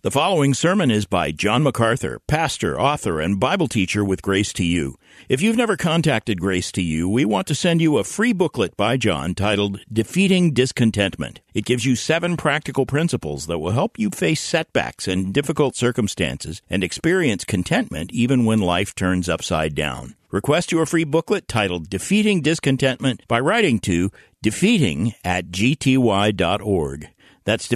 The following sermon is by John MacArthur, pastor, author, and Bible teacher with Grace to You. If you've never contacted Grace to You, we want to send you a free booklet by John titled Defeating Discontentment. It gives you 7 practical principles that will help you face setbacks and difficult circumstances and experience contentment even when life turns upside down. Request your free booklet titled Defeating Discontentment by writing to defeating@gty.org. That's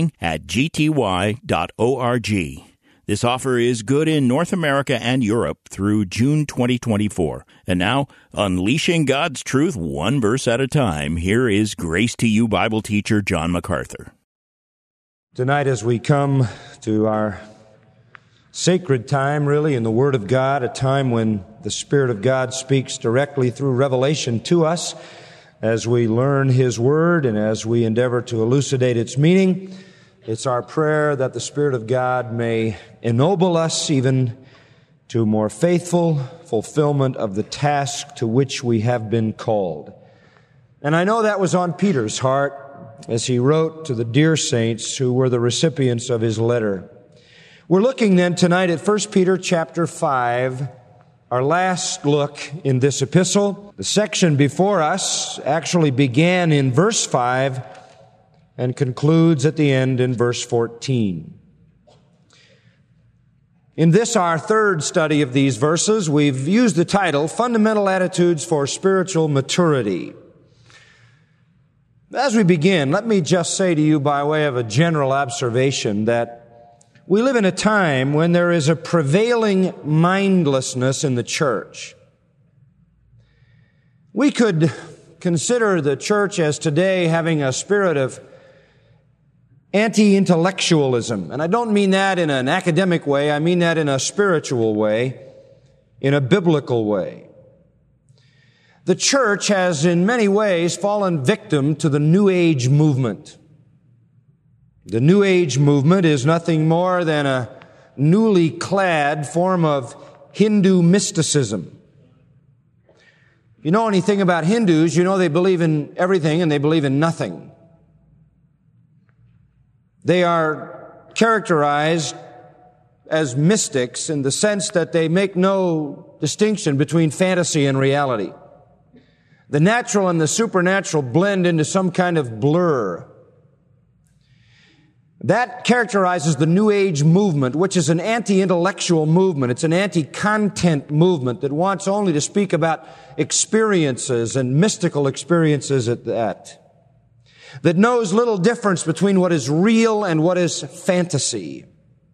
defeating@gty.org. This offer is good in North America and Europe through June 2024. And now, unleashing God's truth one verse at a time, here is Grace to You Bible teacher John MacArthur. Tonight, as we come to our sacred time, really, in the Word of God, a time when the Spirit of God speaks directly through revelation to us, as we learn His Word and as we endeavor to elucidate its meaning, it's our prayer that the Spirit of God may ennoble us even to more faithful fulfillment of the task to which we have been called. And I know that was on Peter's heart as he wrote to the dear saints who were the recipients of his letter. We're looking then tonight at 1 Peter chapter 5, our last look in this epistle. The section before us actually began in verse 5 and concludes at the end in verse 14. In this, our third study of these verses, we've used the title, Fundamental Attitudes for Spiritual Maturity. As we begin, let me just say to you by way of a general observation that we live in a time when there is a prevailing mindlessness in the church. We could consider the church as today having a spirit of anti-intellectualism. And I don't mean that in an academic way. I mean that in a spiritual way, in a biblical way. The church has in many ways fallen victim to the New Age movement. The New Age movement is nothing more than a newly clad form of Hindu mysticism. If you know anything about Hindus, you know they believe in everything and they believe in nothing. They are characterized as mystics in the sense that they make no distinction between fantasy and reality. The natural and the supernatural blend into some kind of blur. That characterizes the New Age movement, which is an anti-intellectual movement. It's an anti-content movement that wants only to speak about experiences and mystical experiences at that knows little difference between what is real and what is fantasy.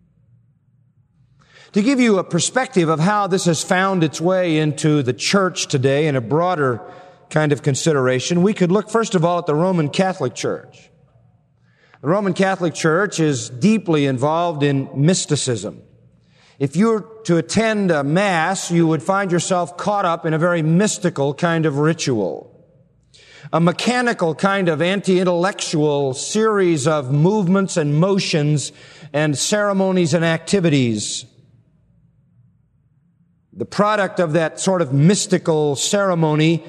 To give you a perspective of how this has found its way into the church today in a broader kind of consideration, we could look first of all at the Roman Catholic Church. The Roman Catholic Church is deeply involved in mysticism. If you were to attend a Mass, you would find yourself caught up in a very mystical kind of ritual. A mechanical kind of anti-intellectual series of movements and motions and ceremonies and activities. The product of that sort of mystical ceremony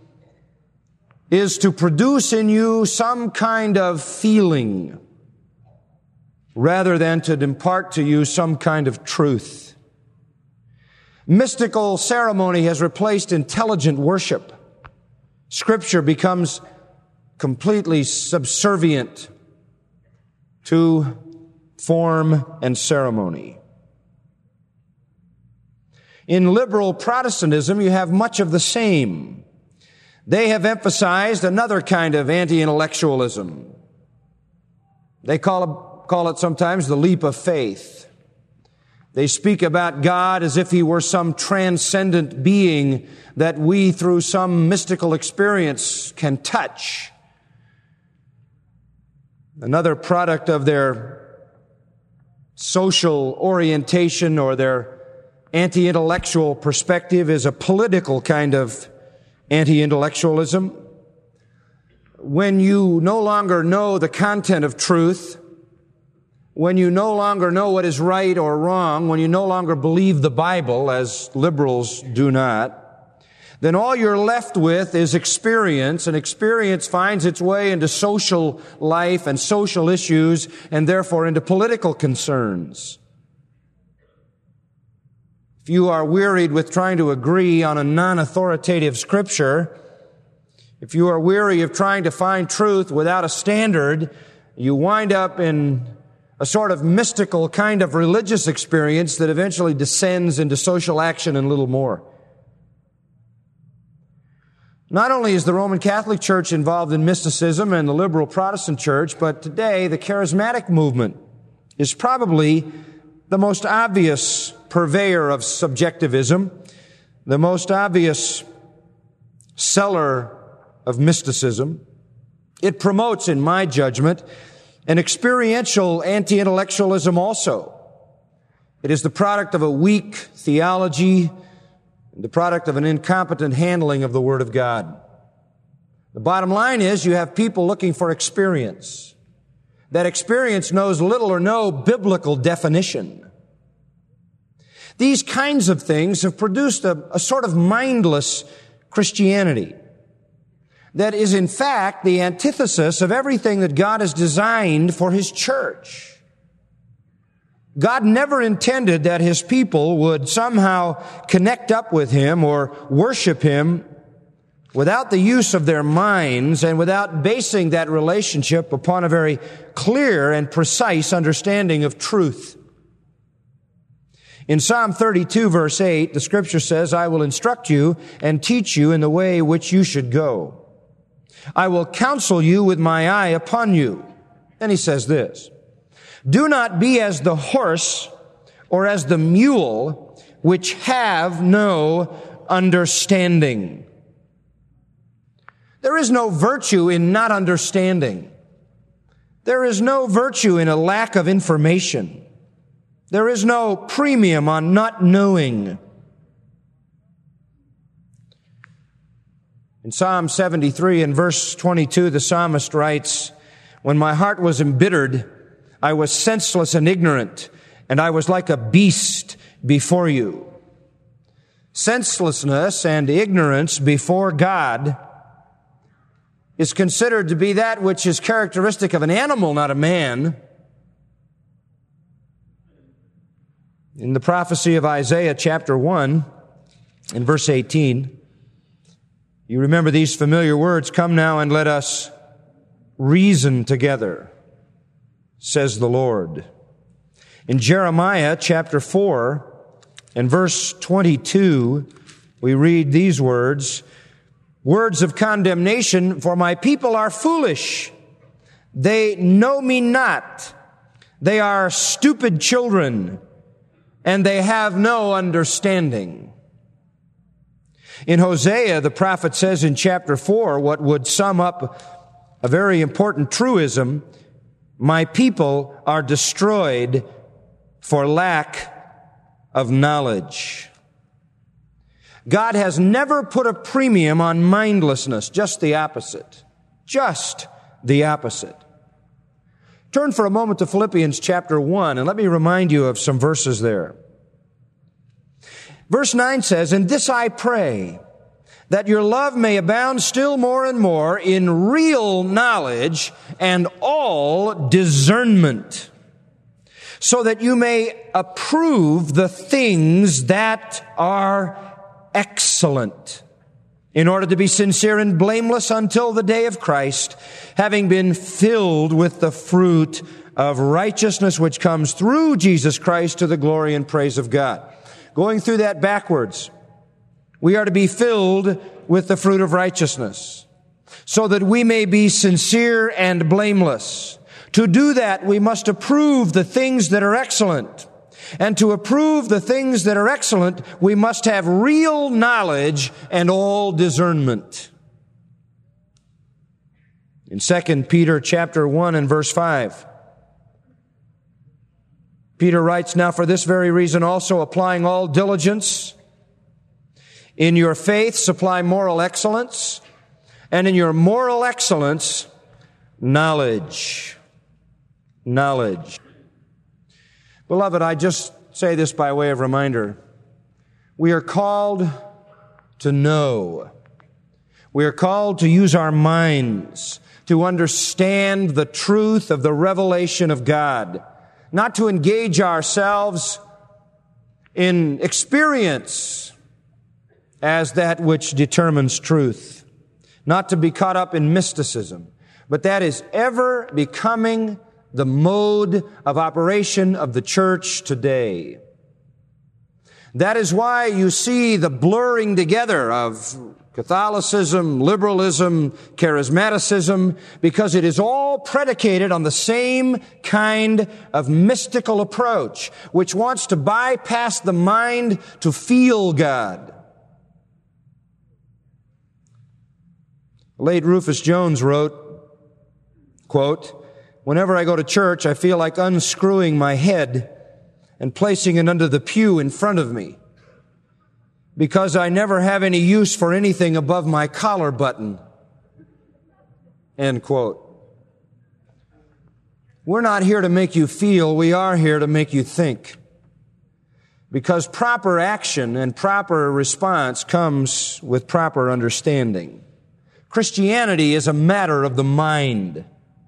is to produce in you some kind of feeling rather than to impart to you some kind of truth. Mystical ceremony has replaced intelligent worship. Scripture becomes completely subservient to form and ceremony. In liberal Protestantism, you have much of the same. They have emphasized another kind of anti-intellectualism. They call it sometimes the leap of faith. They speak about God as if He were some transcendent being that we, through some mystical experience, can touch. Another product of their social orientation or their anti-intellectual perspective is a political kind of anti-intellectualism. When you no longer know the content of truth, when you no longer know what is right or wrong, when you no longer believe the Bible, as liberals do not, then all you're left with is experience, and experience finds its way into social life and social issues, and therefore into political concerns. If you are wearied with trying to agree on a non-authoritative scripture, if you are weary of trying to find truth without a standard, you wind up in a sort of mystical kind of religious experience that eventually descends into social action and little more. Not only is the Roman Catholic Church involved in mysticism and the liberal Protestant Church, but today the charismatic movement is probably the most obvious purveyor of subjectivism, the most obvious seller of mysticism. It promotes, in my judgment, an experiential anti-intellectualism also. It is the product of a weak theology, the product of an incompetent handling of the Word of God. The bottom line is you have people looking for experience. That experience knows little or no biblical definition. These kinds of things have produced a sort of mindless Christianity that is in fact the antithesis of everything that God has designed for His church. God never intended that His people would somehow connect up with Him or worship Him without the use of their minds and without basing that relationship upon a very clear and precise understanding of truth. In Psalm 32, verse 8, the Scripture says, "I will instruct you and teach you in the way which you should go. I will counsel you with my eye upon you." Then he says this, "Do not be as the horse or as the mule, which have no understanding." There is no virtue in not understanding. There is no virtue in a lack of information. There is no premium on not knowing. In Psalm 73 and verse 22, the psalmist writes, "When my heart was embittered, I was senseless and ignorant, and I was like a beast before you." Senselessness and ignorance before God is considered to be that which is characteristic of an animal, not a man. In the prophecy of Isaiah chapter 1 and verse 18, you remember these familiar words, "Come now and let us reason together, says the Lord." In Jeremiah chapter 4 and verse 22, we read these words, "Words of condemnation, for my people are foolish. They know me not. They are stupid children, and they have no understanding." In Hosea, the prophet says in chapter 4 what would sum up a very important truism: "My people are destroyed for lack of knowledge." God has never put a premium on mindlessness, just the opposite. Just the opposite. Turn for a moment to Philippians chapter 1, and let me remind you of some verses there. Verse 9 says, "And this I pray, that your love may abound still more and more in real knowledge and all discernment, so that you may approve the things that are excellent, in order to be sincere and blameless until the day of Christ, having been filled with the fruit of righteousness which comes through Jesus Christ to the glory and praise of God." Going through that backwards, we are to be filled with the fruit of righteousness, so that we may be sincere and blameless. To do that, we must approve the things that are excellent. And to approve the things that are excellent, we must have real knowledge and all discernment. In 2 Peter chapter 1 and verse 5, Peter writes, "Now for this very reason also, applying all diligence, in your faith supply moral excellence, and in your moral excellence, knowledge." Knowledge. Beloved, I just say this by way of reminder. We are called to know. We are called to use our minds to understand the truth of the revelation of God, not to engage ourselves in experience as that which determines truth, not to be caught up in mysticism, but that is ever becoming the mode of operation of the church today. That is why you see the blurring together of Catholicism, liberalism, charismaticism, because it is all predicated on the same kind of mystical approach, which wants to bypass the mind to feel God. Late Rufus Jones wrote, quote, "Whenever I go to church, I feel like unscrewing my head and placing it under the pew in front of me, because I never have any use for anything above my collar button." End quote. We're not here to make you feel, we are here to make you think. Because proper action and proper response comes with proper understanding. Christianity is a matter of the mind.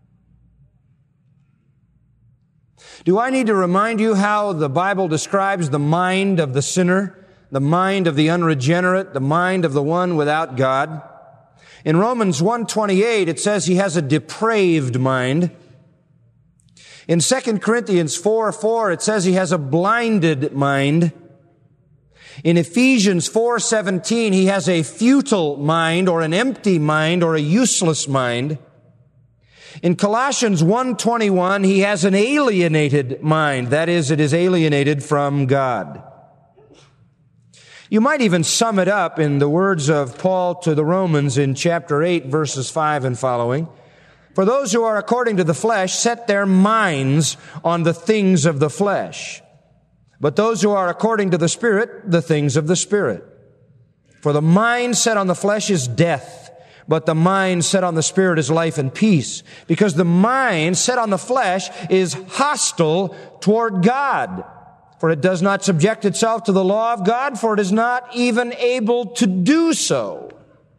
Do I need to remind you how the Bible describes the mind of the sinner? The mind of the unregenerate, the mind of the one without God. In Romans 1:28, it says he has a depraved mind. In 2 Corinthians 4:4, it says he has a blinded mind. In Ephesians 4:17, he has a futile mind, or an empty mind, or a useless mind. In Colossians 1:21, he has an alienated mind. That is, it is alienated from God. You might even sum it up in the words of Paul to the Romans in chapter 8, verses 5 and following. For those who are according to the flesh set their minds on the things of the flesh, but those who are according to the Spirit, the things of the Spirit. For the mind set on the flesh is death, but the mind set on the Spirit is life and peace, because the mind set on the flesh is hostile toward God. For it does not subject itself to the law of God, for it is not even able to do so.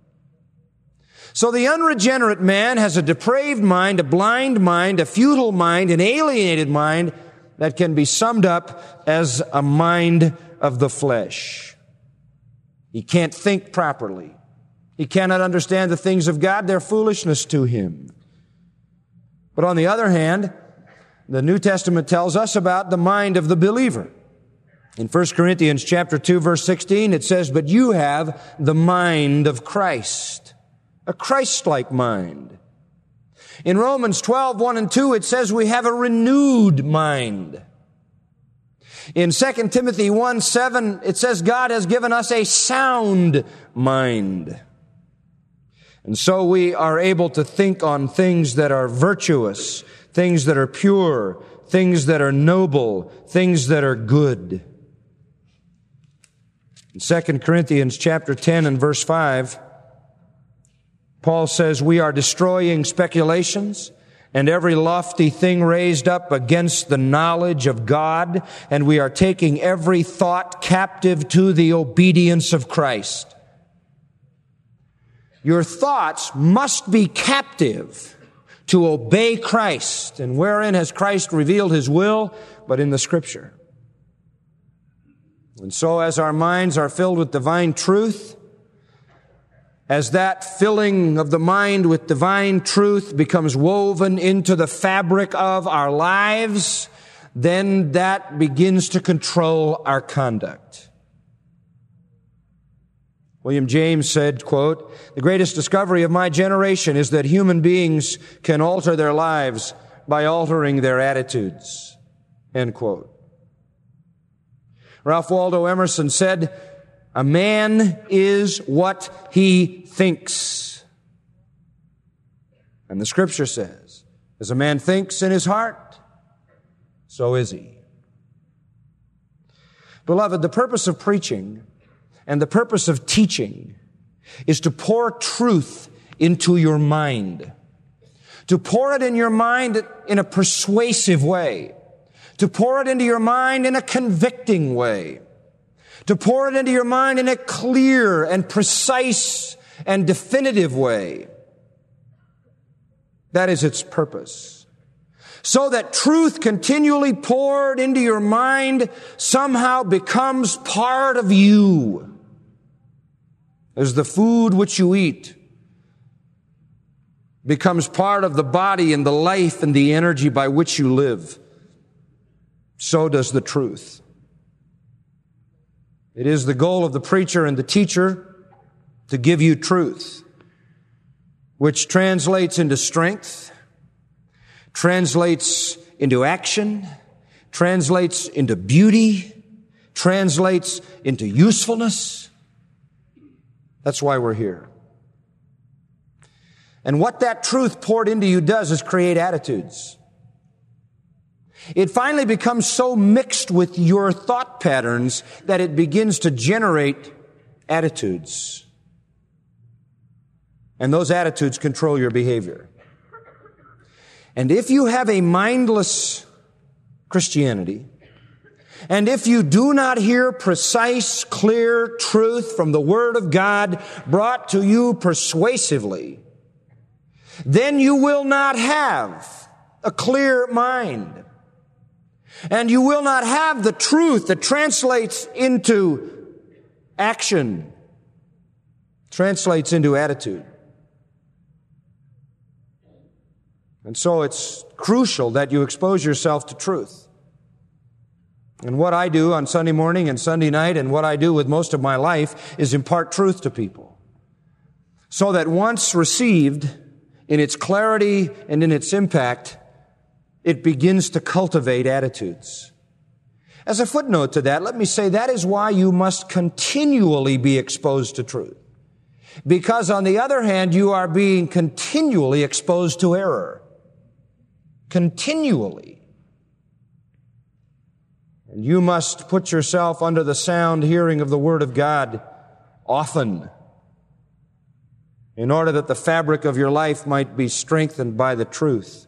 So the unregenerate man has a depraved mind, a blind mind, a futile mind, an alienated mind that can be summed up as a mind of the flesh. He can't think properly. He cannot understand the things of God. They're foolishness to him. But on the other hand, the New Testament tells us about the mind of the believer. In 1 Corinthians chapter 2, verse 16, it says, "But you have the mind of Christ," a Christ-like mind. In Romans 12, 1 and 2, it says we have a renewed mind. In 2 Timothy 1, 7, it says God has given us a sound mind. And so we are able to think on things that are virtuous, things that are pure, things that are noble, things that are good. In 2 Corinthians chapter 10 and verse 5, Paul says, "We are destroying speculations and every lofty thing raised up against the knowledge of God, and we are taking every thought captive to the obedience of Christ." Your thoughts must be captive to obey Christ. And wherein has Christ revealed His will? But in the Scripture. And so as our minds are filled with divine truth, as that filling of the mind with divine truth becomes woven into the fabric of our lives, then that begins to control our conduct. William James said, quote, "The greatest discovery of my generation is that human beings can alter their lives by altering their attitudes." End quote. Ralph Waldo Emerson said, "A man is what he thinks." And the Scripture says, as a man thinks in his heart, so is he. Beloved, the purpose of preaching and the purpose of teaching is to pour truth into your mind. To pour it in your mind in a persuasive way. To pour it into your mind in a convicting way. to pour it into your mind in a clear and precise and definitive way. That is its purpose. So that truth continually poured into your mind somehow becomes part of you. As the food which you eat becomes part of the body and the life and the energy by which you live, so does the truth. It is the goal of the preacher and the teacher to give you truth, which translates into strength, translates into action, translates into beauty, translates into usefulness. That's why we're here. And what that truth poured into you does is create attitudes. It finally becomes so mixed with your thought patterns that it begins to generate attitudes. And those attitudes control your behavior. And if you have a mindless Christianity, and if you do not hear precise, clear truth from the Word of God brought to you persuasively, then you will not have a clear mind. And you will not have the truth that translates into action, translates into attitude. And so it's crucial that you expose yourself to truth. And what I do on Sunday morning and Sunday night, and what I do with most of my life, is impart truth to people. So that once received, in its clarity and in its impact, it begins to cultivate attitudes. As a footnote to that, let me say that is why you must continually be exposed to truth. Because on the other hand, you are being continually exposed to error. Continually. And you must put yourself under the sound hearing of the Word of God often, in order that the fabric of your life might be strengthened by the truth.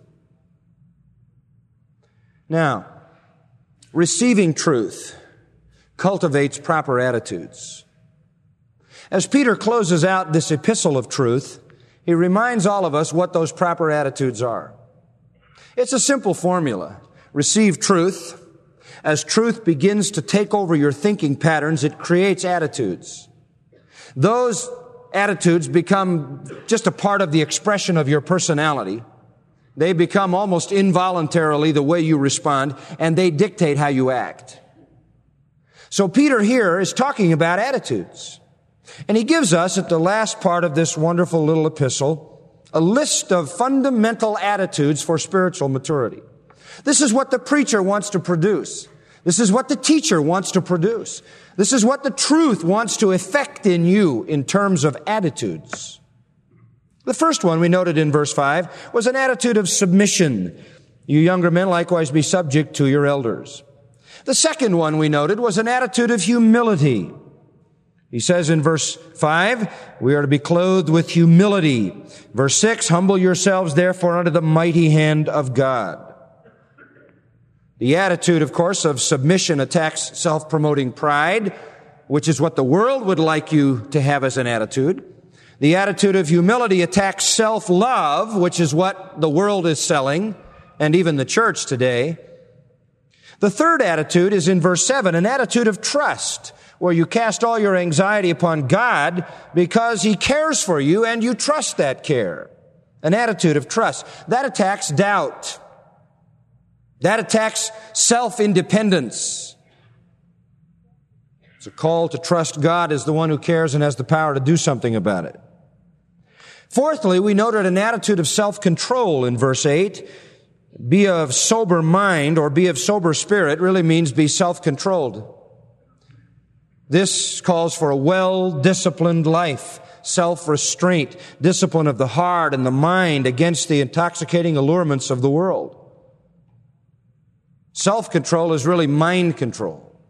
Now, receiving truth cultivates proper attitudes. As Peter closes out this epistle of truth, he reminds all of us what those proper attitudes are. It's a simple formula. Receive truth. As truth begins to take over your thinking patterns, it creates attitudes. Those attitudes become just a part of the expression of your personality. They become almost involuntarily the way you respond, and they dictate how you act. So Peter here is talking about attitudes. And he gives us, at the last part of this wonderful little epistle, a list of fundamental attitudes for spiritual maturity. This is what the preacher wants to produce. This is what the teacher wants to produce. This is what the truth wants to effect in you in terms of attitudes. The first one we noted in verse 5 was an attitude of submission. You younger men likewise be subject to your elders. The second one we noted was an attitude of humility. He says in verse 5, we are to be clothed with humility. Verse 6, humble yourselves therefore under the mighty hand of God. The attitude, of course, of submission attacks self-promoting pride, which is what the world would like you to have as an attitude. The attitude of humility attacks self-love, which is what the world is selling, and even the church today. The third attitude is in verse 7, an attitude of trust, where you cast all your anxiety upon God because He cares for you and you trust that care. An attitude of trust. That attacks doubt. That attacks self-independence. It's a call to trust God as the one who cares and has the power to do something about it. Fourthly, we noted an attitude of self-control in verse 8. Be of sober mind or be of sober spirit really means be self-controlled. This calls for a well-disciplined life, self-restraint, discipline of the heart and the mind against the intoxicating allurements of the world. Self-control is really mind control.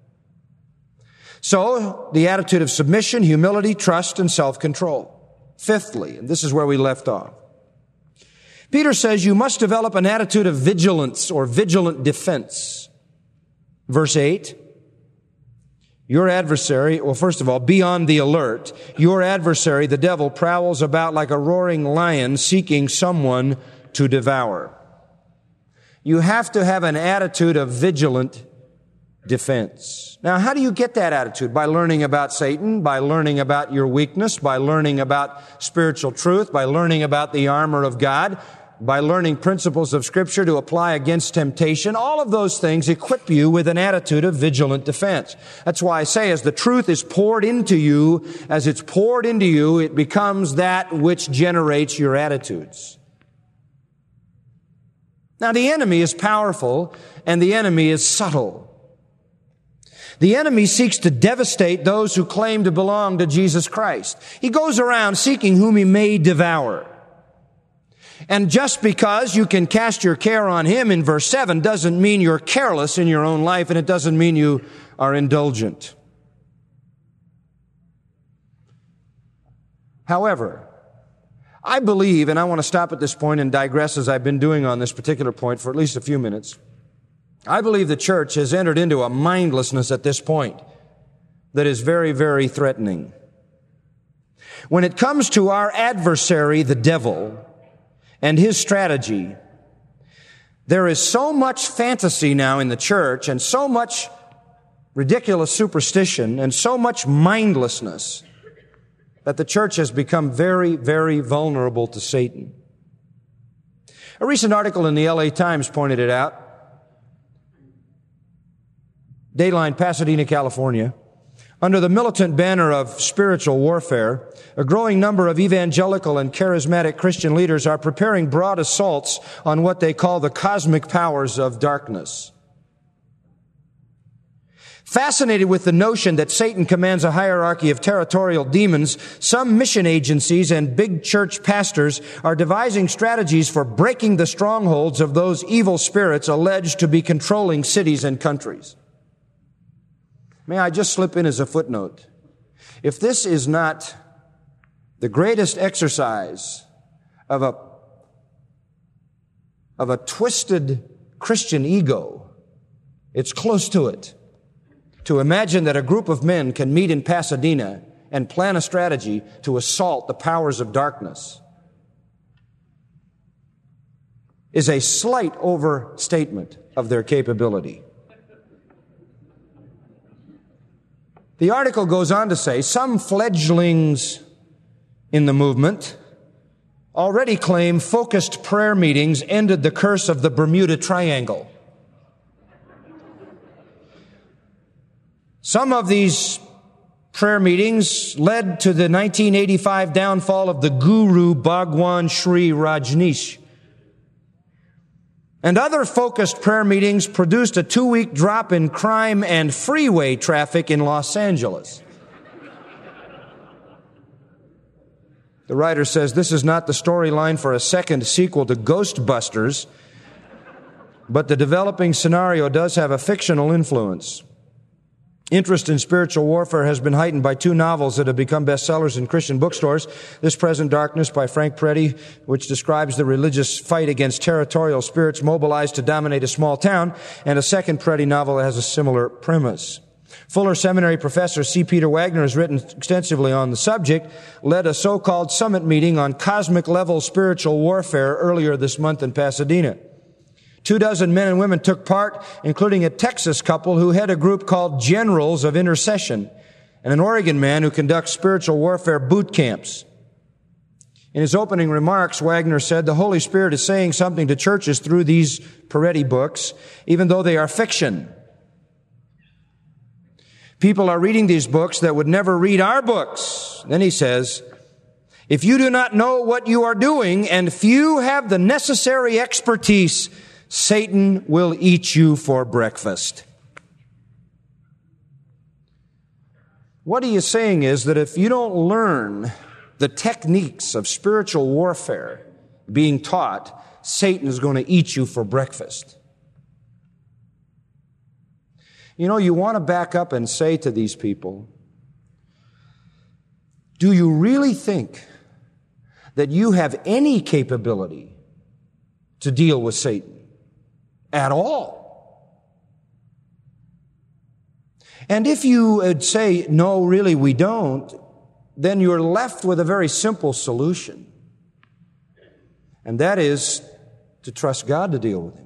So, the attitude of submission, humility, trust, and self-control. Fifthly, and this is where we left off, Peter says you must develop an attitude of vigilance or vigilant defense. Verse 8, Your adversary, well, first of all, be on the alert. Your adversary, the devil, prowls about like a roaring lion seeking someone to devour. You have to have an attitude of vigilant defense. Now, how do you get that attitude? By learning about Satan, by learning about your weakness, by learning about spiritual truth, by learning about the armor of God, by learning principles of Scripture to apply against temptation. All of those things equip you with an attitude of vigilant defense. That's why I say, as the truth is poured into you, as it's poured into you, it becomes that which generates your attitudes. Now, the enemy is powerful, and the enemy is subtle. The enemy seeks to devastate those who claim to belong to Jesus Christ. He goes around seeking whom he may devour. And just because you can cast your care on him in verse 7 doesn't mean you're careless in your own life, and it doesn't mean you are indulgent. However, I believe, and I want to stop at this point and digress as I've been doing on this particular point for at least a few minutes. I believe the church has entered into a mindlessness at this point that is very, very threatening. When it comes to our adversary, the devil, and his strategy, there is so much fantasy now in the church and so much ridiculous superstition and so much mindlessness that the church has become very, very vulnerable to Satan. A recent article in the LA Times pointed it out. Dayline, Pasadena, California. Under the militant banner of spiritual warfare, a growing number of evangelical and charismatic Christian leaders are preparing broad assaults on what they call the cosmic powers of darkness. Fascinated with the notion that Satan commands a hierarchy of territorial demons, some mission agencies and big church pastors are devising strategies for breaking the strongholds of those evil spirits alleged to be controlling cities and countries. May I just slip in as a footnote? If this is not the greatest exercise of a twisted Christian ego, it's close to it. To imagine that a group of men can meet in Pasadena and plan a strategy to assault the powers of darkness is a slight overstatement of their capability. The article goes on to say some fledglings in the movement already claim focused prayer meetings ended the curse of the Bermuda Triangle. Some of these prayer meetings led to the 1985 downfall of the guru Bhagwan Sri Rajneesh. And other focused prayer meetings produced a 2-week drop in crime and freeway traffic in Los Angeles. The writer says this is not the storyline for a second sequel to Ghostbusters, but the developing scenario does have a fictional influence. Interest in spiritual warfare has been heightened by 2 novels that have become bestsellers in Christian bookstores. This Present Darkness by Frank Peretti, which describes the religious fight against territorial spirits mobilized to dominate a small town, and a second Peretti novel that has a similar premise. Fuller Seminary professor C. Peter Wagner has written extensively on the subject, led a so-called summit meeting on cosmic level spiritual warfare earlier this month in Pasadena. 24 men and women took part, including a Texas couple who head a group called Generals of Intercession, and an Oregon man who conducts spiritual warfare boot camps. In his opening remarks, Wagner said, the Holy Spirit is saying something to churches through these Peretti books, even though they are fiction. People are reading these books that would never read our books. Then he says, if you do not know what you are doing, and few have the necessary expertise, Satan will eat you for breakfast. What he is saying is that if you don't learn the techniques of spiritual warfare being taught, Satan is going to eat you for breakfast. You know, you want to back up and say to these people, do you really think that you have any capability to deal with Satan? At all. And if you would say, no, really, we don't, then you're left with a very simple solution. And that is to trust God to deal with him.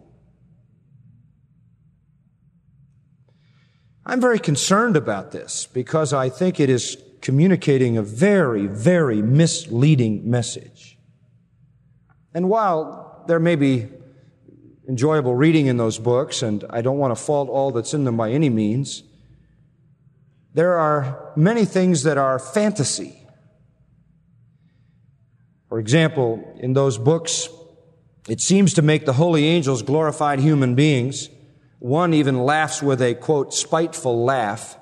I'm very concerned about this because I think it is communicating a very, very misleading message. And while there may be enjoyable reading in those books, and I don't want to fault all that's in them by any means, there are many things that are fantasy. For example, in those books, it seems to make the holy angels glorified human beings. One even laughs with a, quote, spiteful laugh.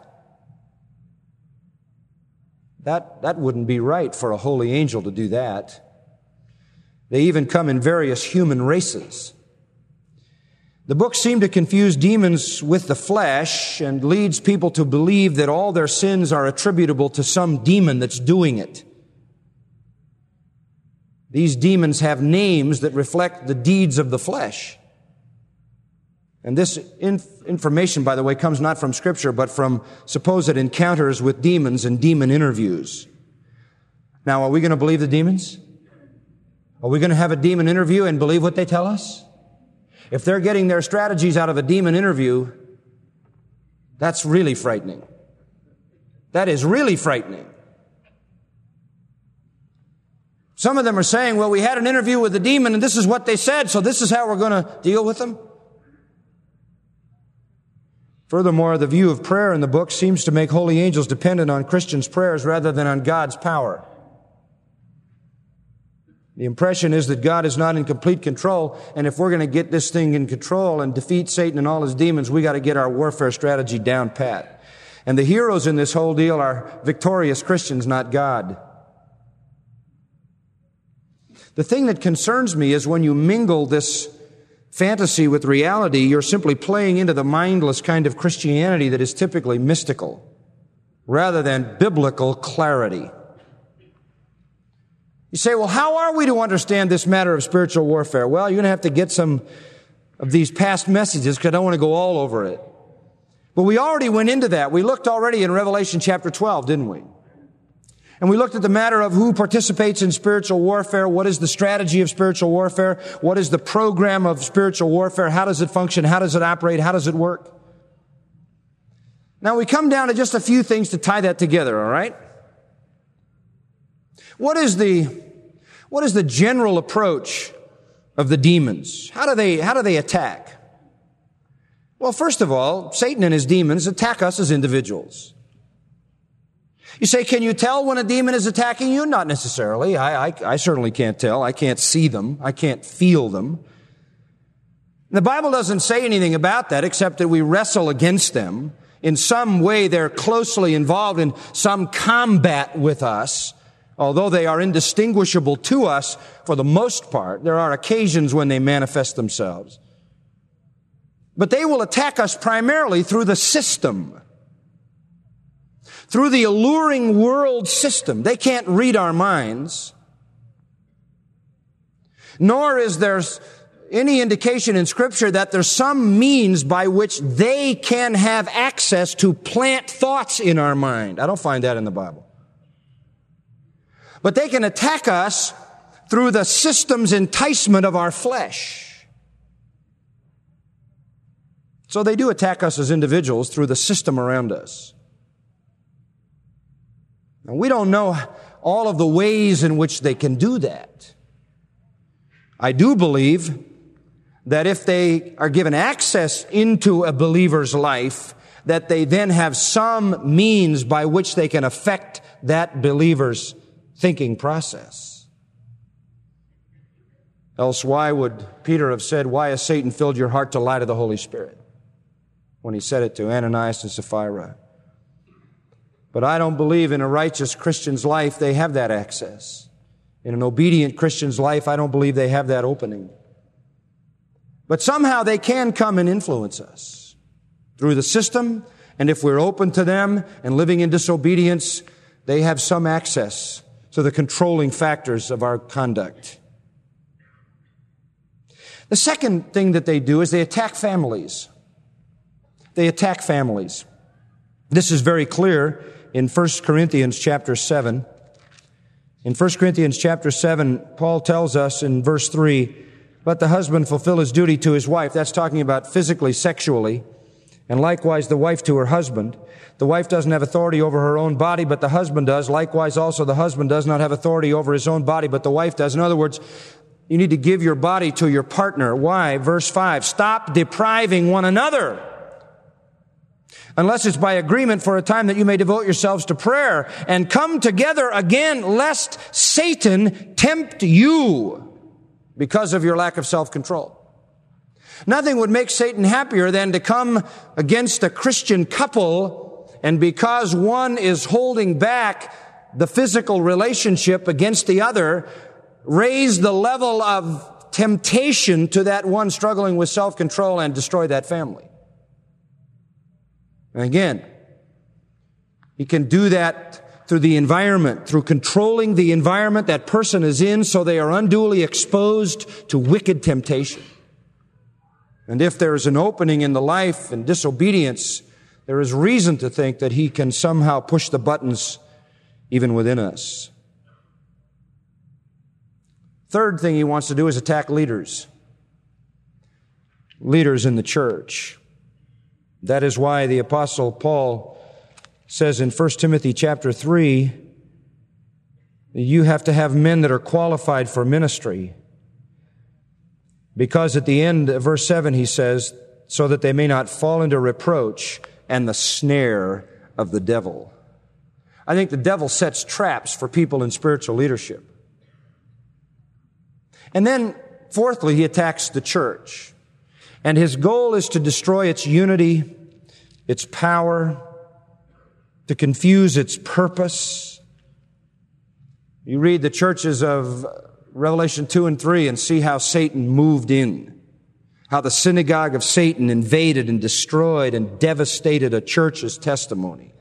That wouldn't be right for a holy angel to do that. They even come in various human races. The books seem to confuse demons with the flesh and leads people to believe that all their sins are attributable to some demon that's doing it. These demons have names that reflect the deeds of the flesh. And this information, by the way, comes not from Scripture, but from supposed encounters with demons and demon interviews. Now, are we going to believe the demons? Are we going to have a demon interview and believe what they tell us? If they're getting their strategies out of a demon interview, that's really frightening. That is really frightening. Some of them are saying, well, we had an interview with the demon and this is what they said, so this is how we're going to deal with them. Furthermore, the view of prayer in the book seems to make holy angels dependent on Christians' prayers rather than on God's power. The impression is that God is not in complete control, and if we're going to get this thing in control and defeat Satan and all his demons, we got to get our warfare strategy down pat. And the heroes in this whole deal are victorious Christians, not God. The thing that concerns me is when you mingle this fantasy with reality, you're simply playing into the mindless kind of Christianity that is typically mystical, rather than biblical clarity. You say, well, how are we to understand this matter of spiritual warfare? Well, you're going to have to get some of these past messages because I don't want to go all over it. But we already went into that. We looked already in Revelation chapter 12, didn't we? And we looked at the matter of who participates in spiritual warfare. What is the strategy of spiritual warfare? What is the program of spiritual warfare? How does it function? How does it operate? How does it work? Now we come down to just a few things to tie that together, all right? What is the general approach of the demons? How do they attack? Well, first of all, Satan and his demons attack us as individuals. You say, can you tell when a demon is attacking you? Not necessarily. I certainly can't tell. I can't see them. I can't feel them. The Bible doesn't say anything about that except that we wrestle against them. In some way, they're closely involved in some combat with us. Although they are indistinguishable to us for the most part, there are occasions when they manifest themselves. But they will attack us primarily through the system. Through the alluring world system. They can't read our minds. Nor is there any indication in Scripture that there's some means by which they can have access to plant thoughts in our mind. I don't find that in the Bible. But they can attack us through the system's enticement of our flesh. So they do attack us as individuals through the system around us. Now, we don't know all of the ways in which they can do that. I do believe that if they are given access into a believer's life, that they then have some means by which they can affect that believer's thinking process. Else why would Peter have said, why has Satan filled your heart to lie to the Holy Spirit? When he said it to Ananias and Sapphira. But I don't believe in a righteous Christian's life they have that access. In an obedient Christian's life, I don't believe they have that opening. But somehow they can come and influence us through the system, and if we're open to them and living in disobedience, they have some access to the controlling factors of our conduct. The second thing that they do is they attack families. They attack families. This is very clear in 1 Corinthians chapter 7. In 1 Corinthians chapter 7, Paul tells us in verse 3, "Let the husband fulfill his duty to his wife." That's talking about physically, sexually. And likewise the wife to her husband. The wife doesn't have authority over her own body, but the husband does. Likewise also the husband does not have authority over his own body, but the wife does. In other words, you need to give your body to your partner. Why? Verse 5, "Stop depriving one another, unless it's by agreement for a time, that you may devote yourselves to prayer, and come together again, lest Satan tempt you because of your lack of self-control." Nothing would make Satan happier than to come against a Christian couple, and because one is holding back the physical relationship against the other, raise the level of temptation to that one struggling with self-control and destroy that family. And again, he can do that through the environment, through controlling the environment that person is in so they are unduly exposed to wicked temptation. And if there is an opening in the life and disobedience, there is reason to think that he can somehow push the buttons even within us. Third thing he wants to do is attack leaders. Leaders in the church. That is why the Apostle Paul says in 1 Timothy chapter 3, you have to have men that are qualified for ministry. Because at the end of verse 7 he says, so that they may not fall into reproach and the snare of the devil. I think the devil sets traps for people in spiritual leadership. And then, fourthly, he attacks the church. And his goal is to destroy its unity, its power, to confuse its purpose. You read the churches of Revelation 2 and 3 and see how Satan moved in, how the synagogue of Satan invaded and destroyed and devastated a church's testimony.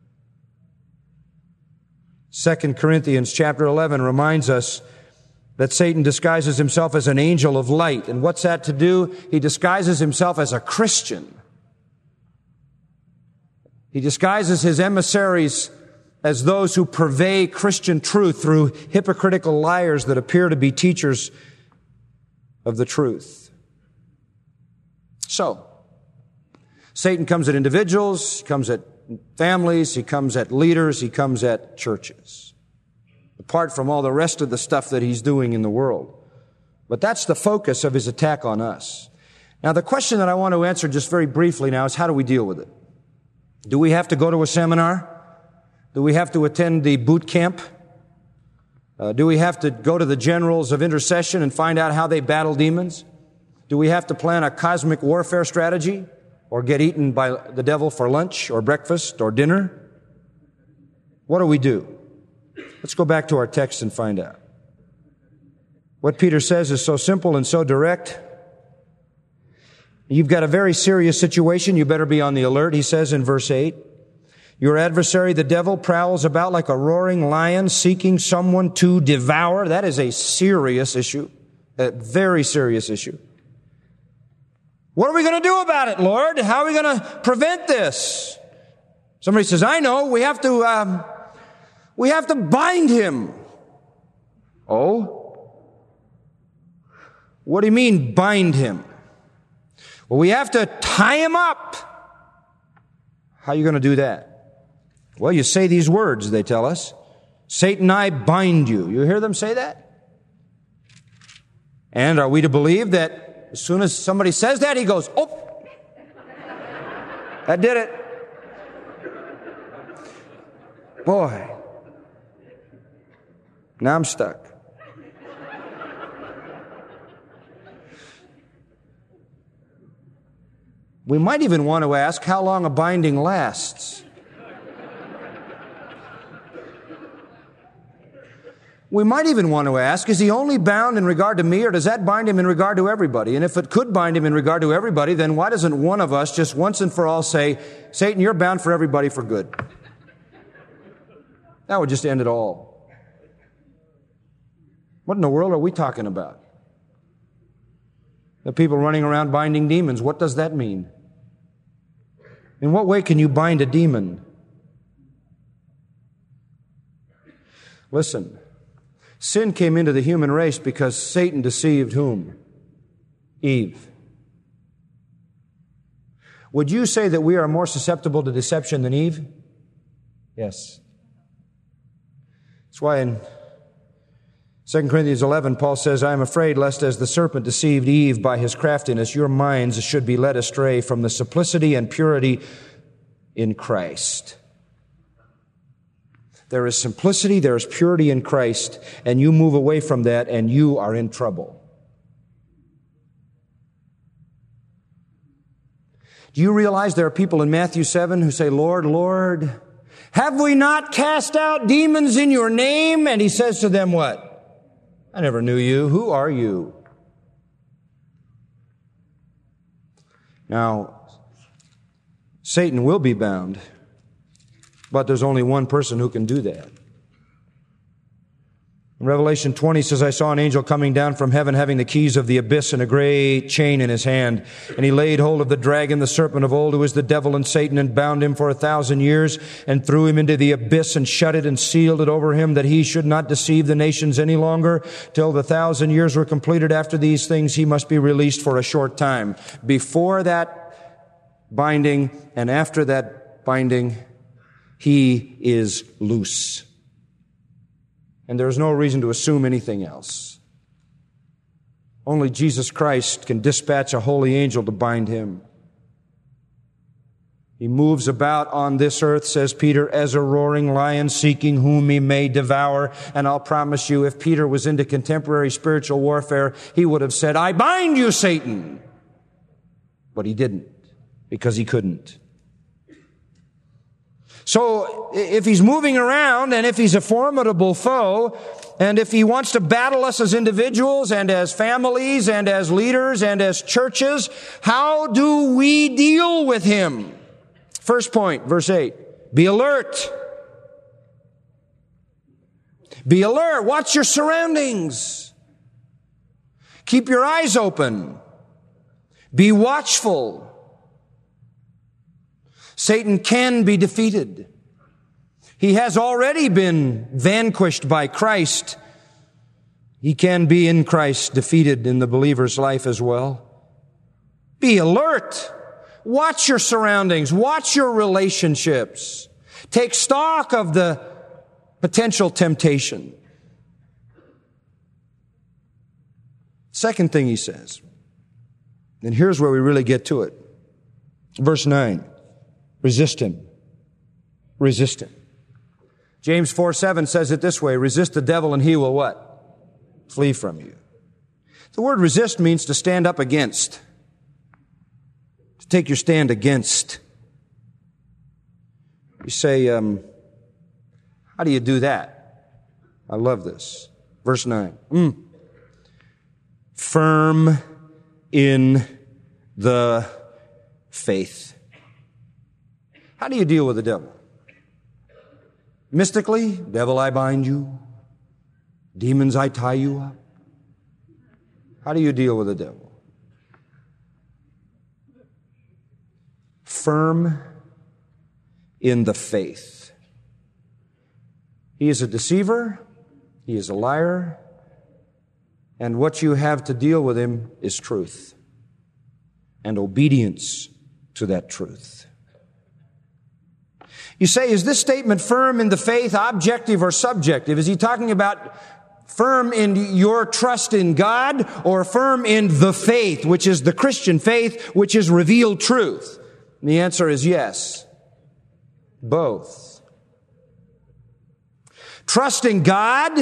2 Corinthians chapter 11 reminds us that Satan disguises himself as an angel of light. And what's that to do? He disguises himself as a Christian. He disguises his emissaries as those who purvey Christian truth through hypocritical liars that appear to be teachers of the truth. So, Satan comes at individuals, he comes at families, he comes at leaders, he comes at churches. Apart from all the rest of the stuff that he's doing in the world. But that's the focus of his attack on us. Now, the question that I want to answer just very briefly now is, how do we deal with it? Do we have to go to a seminar? Do we have to attend the boot camp? Do we have to go to the generals of intercession and find out how they battle demons? Do we have to plan a cosmic warfare strategy or get eaten by the devil for lunch or breakfast or dinner? What do we do? Let's go back to our text and find out. What Peter says is so simple and so direct. You've got a very serious situation. You better be on the alert. He says in verse 8, your adversary, the devil, prowls about like a roaring lion seeking someone to devour. That is a serious issue, a very serious issue. What are we going to do about it, Lord? How are we going to prevent this? Somebody says, I know, we have to bind him. Oh? What do you mean bind him? Well, we have to tie him up. How are you going to do that? Well, you say these words, they tell us. Satan, I bind you. You hear them say that? And are we to believe that as soon as somebody says that, he goes, oh, that did it. Boy, now I'm stuck. We might even want to ask how long a binding lasts. We might even want to ask, is he only bound in regard to me, or does that bind him in regard to everybody? And if it could bind him in regard to everybody, then why doesn't one of us just once and for all say, Satan, you're bound for everybody for good? That would just end it all. What in the world are we talking about? The people running around binding demons, what does that mean? In what way can you bind a demon? Listen, sin came into the human race because Satan deceived whom? Eve. Would you say that we are more susceptible to deception than Eve? Yes. That's why in 2 Corinthians 11, Paul says, I am afraid lest as the serpent deceived Eve by his craftiness, your minds should be led astray from the simplicity and purity in Christ. There is simplicity, there is purity in Christ, and you move away from that and you are in trouble. Do you realize there are people in Matthew 7 who say, Lord, Lord, have we not cast out demons in your name? And he says to them what? I never knew you. Who are you? Now, Satan will be bound, but there's only one person who can do that. In Revelation 20 says, I saw an angel coming down from heaven having the keys of the abyss and a great chain in his hand. And he laid hold of the dragon, the serpent of old, who is the devil and Satan, and bound him for 1,000 years, and threw him into the abyss, and shut it and sealed it over him, that he should not deceive the nations any longer, till the 1,000 years were completed. After these things, he must be released for a short time. Before that binding and after that binding, he is loose. And there is no reason to assume anything else. Only Jesus Christ can dispatch a holy angel to bind him. He moves about on this earth, says Peter, as a roaring lion seeking whom he may devour. And I'll promise you, if Peter was into contemporary spiritual warfare, he would have said, I bind you, Satan. But he didn't, because he couldn't. So if he's moving around, and if he's a formidable foe, and if he wants to battle us as individuals and as families and as leaders and as churches, how do we deal with him? First point, verse 8, be alert. Be alert. Watch your surroundings. Keep your eyes open. Be watchful. Satan can be defeated. He has already been vanquished by Christ. He can be in Christ defeated in the believer's life as well. Be alert. Watch your surroundings. Watch your relationships. Take stock of the potential temptation. Second thing he says, and here's where we really get to it. Verse 9. Resist him. Resist him. James 4:7 says it this way, resist the devil and he will what? Flee from you. The word resist means to stand up against. To take your stand against. You say, how do you do that? I love this. Verse 9. Firm in the faith. How do you deal with the devil? Mystically, devil, I bind you. Demons, I tie you up. How do you deal with the devil? Firm in the faith. He is a deceiver. He is a liar. And what you have to deal with him is truth and obedience to that truth. You say, is this statement firm in the faith objective or subjective? Is he talking about firm in your trust in God or firm in the faith, which is the Christian faith, which is revealed truth? And the answer is yes. Both. Trusting God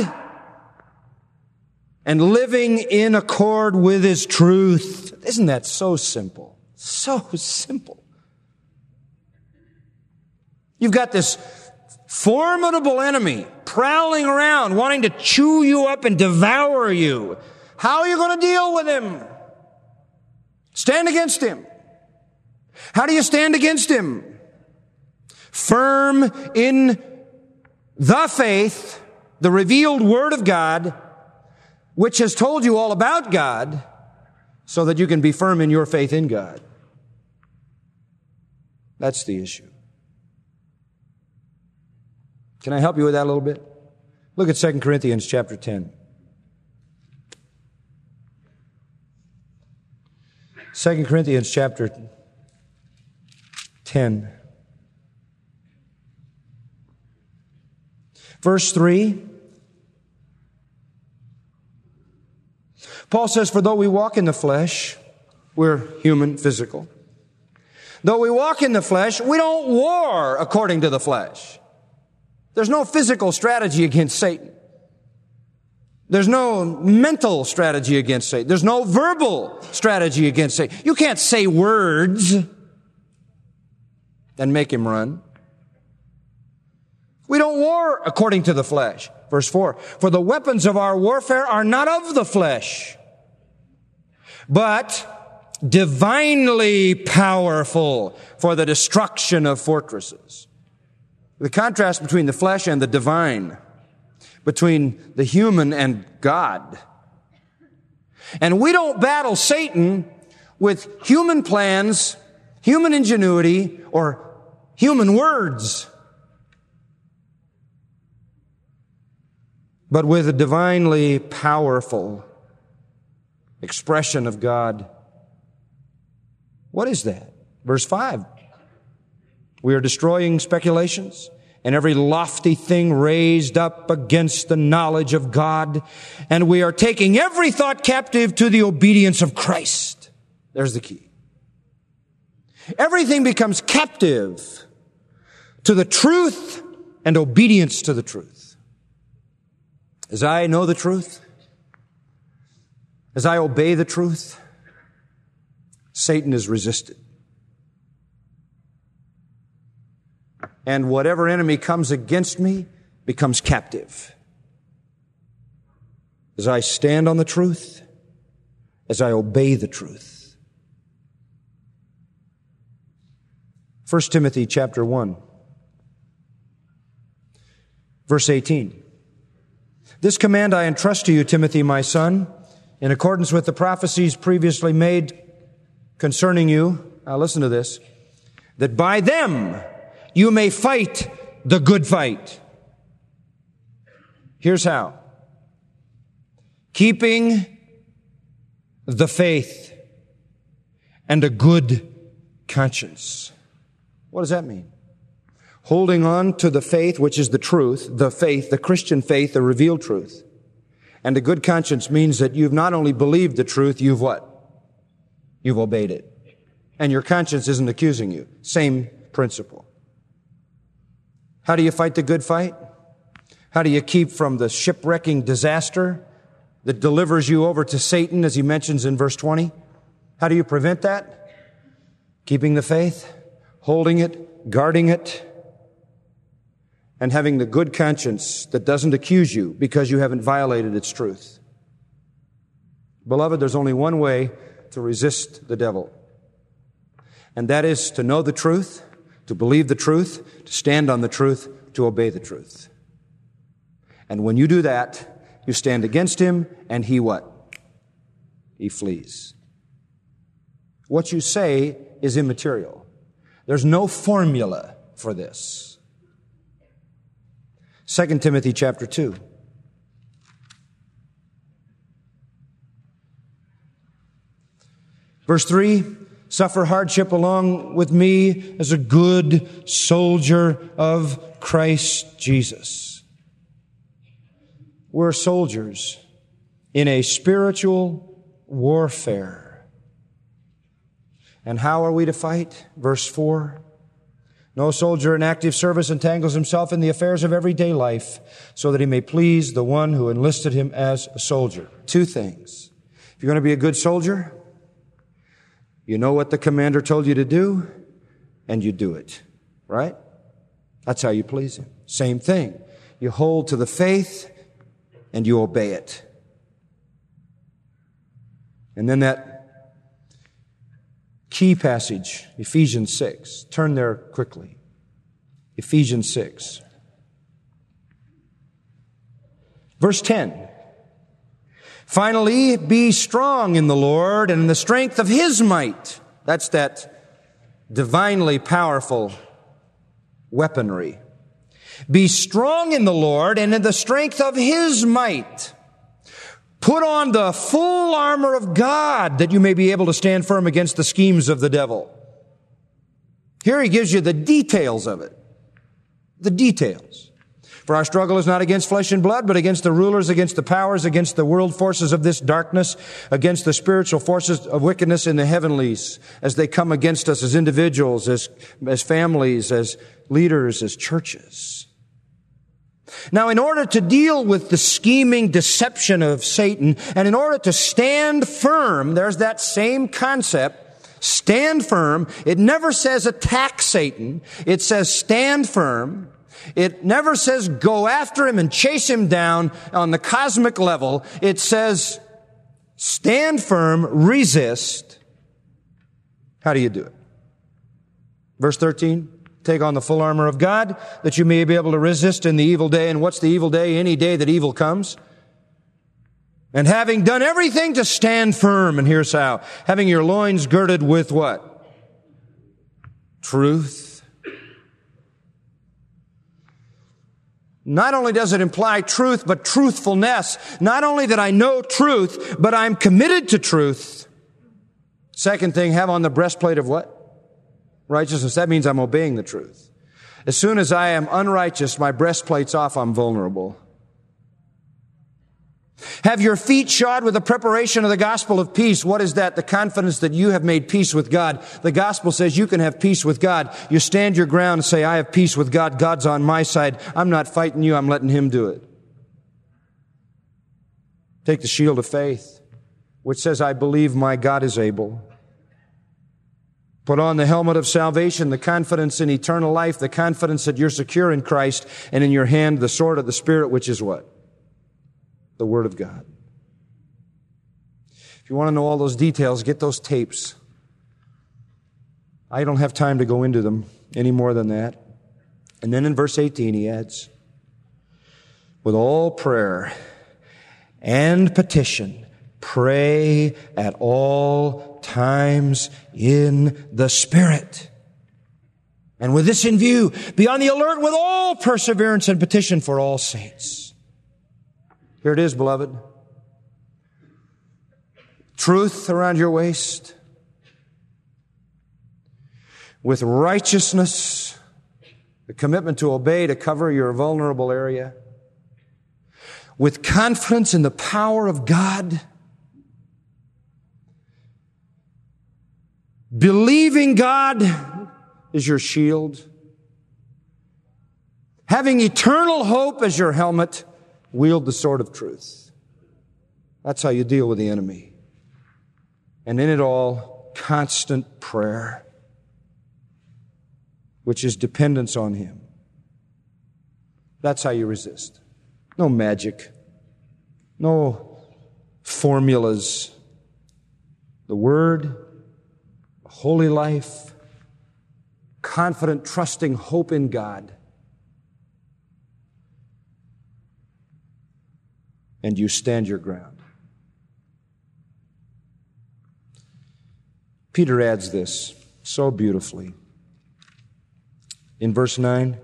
and living in accord with His truth. Isn't that so simple? So simple. You've got this formidable enemy prowling around, wanting to chew you up and devour you. How are you going to deal with him? Stand against him. How do you stand against him? Firm in the faith, the revealed Word of God, which has told you all about God, so that you can be firm in your faith in God. That's the issue. Can I help you with that a little bit? Look at 2 Corinthians chapter 10. 2 Corinthians chapter 10. Verse 3. Paul says, for though we walk in the flesh, we're human, physical. Though we walk in the flesh, we don't war according to the flesh. There's no physical strategy against Satan. There's no mental strategy against Satan. There's no verbal strategy against Satan. You can't say words and make him run. We don't war according to the flesh. Verse 4, for the weapons of our warfare are not of the flesh, but divinely powerful for the destruction of fortresses. The contrast between the flesh and the divine, between the human and God. And we don't battle Satan with human plans, human ingenuity, or human words, but with a divinely powerful expression of God. What is that? Verse 5. We are destroying speculations and every lofty thing raised up against the knowledge of God, and we are taking every thought captive to the obedience of Christ. There's the key. Everything becomes captive to the truth and obedience to the truth. As I know the truth, as I obey the truth, Satan is resisted. And whatever enemy comes against me becomes captive. As I stand on the truth, as I obey the truth. 1 Timothy chapter 1, verse 18. This command I entrust to you, Timothy, my son, in accordance with the prophecies previously made concerning you. Now listen to this. That by them you may fight the good fight. Here's how. Keeping the faith and a good conscience. What does that mean? Holding on to the faith, which is the truth, the faith, the Christian faith, the revealed truth. And a good conscience means that you've not only believed the truth, you've what? You've obeyed it. And your conscience isn't accusing you. Same principle. How do you fight the good fight? How do you keep from the shipwrecking disaster that delivers you over to Satan, as he mentions in verse 20? How do you prevent that? Keeping the faith, holding it, guarding it, and having the good conscience that doesn't accuse you because you haven't violated its truth. Beloved, there's only one way to resist the devil, and that is to know the truth, to believe the truth, to stand on the truth, to obey the truth. And when you do that, you stand against him, and he what? He flees. What you say is immaterial. There's no formula for this. 2 Timothy chapter 2. Verse 3, suffer hardship along with me as a good soldier of Christ Jesus. We're soldiers in a spiritual warfare. And how are we to fight? Verse 4, no soldier in active service entangles himself in the affairs of everyday life so that he may please the one who enlisted him as a soldier. Two things. If you're going to be a good soldier, you know what the commander told you to do, and you do it. Right? That's how you please him. Same thing. You hold to the faith, and you obey it. And then that key passage, Ephesians 6. Turn there quickly. Ephesians 6. Verse 10. Finally, be strong in the Lord and in the strength of his might. That's that divinely powerful weaponry. Be strong in the Lord and in the strength of His might. Put on the full armor of God that you may be able to stand firm against the schemes of the devil. Here he gives you the details of it. The details. For our struggle is not against flesh and blood, but against the rulers, against the powers, against the world forces of this darkness, against the spiritual forces of wickedness in the heavenlies, as they come against us as individuals, as families, as leaders, as churches. Now, in order to deal with the scheming deception of Satan, and in order to stand firm, there's that same concept, stand firm. It never says attack Satan. It says stand firm. It never says go after him and chase him down on the cosmic level. It says stand firm, resist. How do you do it? Verse 13, take on the full armor of God that you may be able to resist in the evil day. And what's the evil day? Any day that evil comes. And having done everything to stand firm, and here's how. Having your loins girded with what? Truth. Not only does it imply truth, but truthfulness. Not only that I know truth, but I'm committed to truth. Second thing, have on the breastplate of what? Righteousness. That means I'm obeying the truth. As soon as I am unrighteous, my breastplate's off, I'm vulnerable. Have your feet shod with the preparation of the gospel of peace. What is that? The confidence that you have made peace with God. The gospel says you can have peace with God. You stand your ground and say, I have peace with God. God's on my side. I'm not fighting you. I'm letting Him do it. Take the shield of faith, which says, I believe my God is able. Put on the helmet of salvation, the confidence in eternal life, the confidence that you're secure in Christ, and in your hand, the sword of the Spirit, which is what? The Word of God. If you want to know all those details, get those tapes. I don't have time to go into them any more than that. And then in verse 18 he adds, with all prayer and petition, pray at all times in the Spirit. And with this in view, be on the alert with all perseverance and petition for all saints. Here it is, beloved. Truth around your waist. With righteousness, the commitment to obey, to cover your vulnerable area. With confidence in the power of God. Believing God is your shield. Having eternal hope as your helmet. Wield the sword of truth. That's how you deal with the enemy. And in it all, constant prayer, which is dependence on Him. That's how you resist. No magic. No formulas. The Word, a holy life, confident, trusting hope in God. And you stand your ground. Peter adds this so beautifully. In verse 9,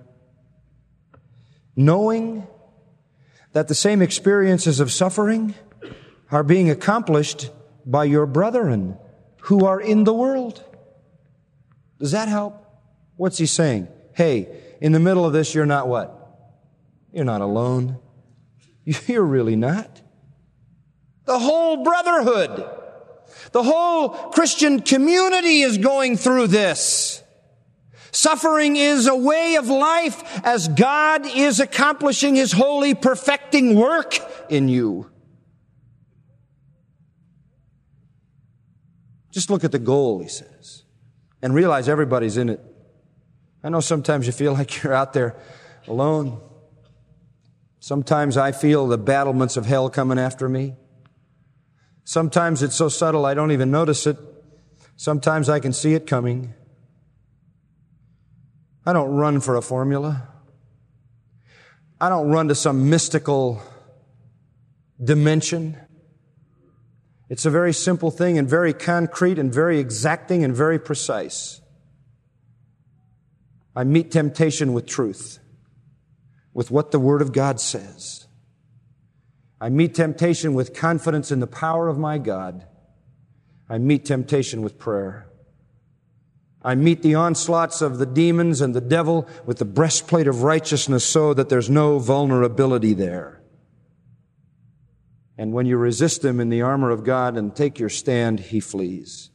knowing that the same experiences of suffering are being accomplished by your brethren who are in the world. Does that help? What's he saying? Hey, in the middle of this, you're not what? You're not alone. You're really not. The whole brotherhood, the whole Christian community is going through this. Suffering is a way of life as God is accomplishing His holy, perfecting work in you. Just look at the goal, he says, and realize everybody's in it. I know sometimes you feel like you're out there alone. Sometimes I feel the battlements of hell coming after me. Sometimes it's so subtle I don't even notice it. Sometimes I can see it coming. I don't run for a formula. I don't run to some mystical dimension. It's a very simple thing and very concrete and very exacting and very precise. I meet temptation with truth. with what the Word of God says. I meet temptation with confidence in the power of my God. I meet temptation with prayer. I meet the onslaughts of the demons and the devil with the breastplate of righteousness so that there's no vulnerability there. And when you resist him in the armor of God and take your stand, he flees.